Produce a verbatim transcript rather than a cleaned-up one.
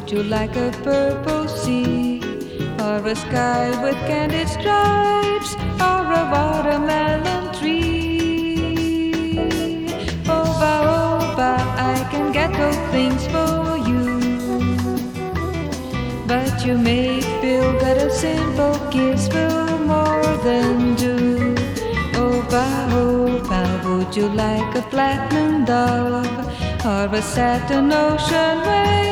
would you like a purple sea, or a sky with candid stripes, or a watermelon tree? Oba, oba, I can get those things for you, but you may feel that a simple kiss will more than do. Oba, oba, would you like a platinum dove, or a satin ocean wave?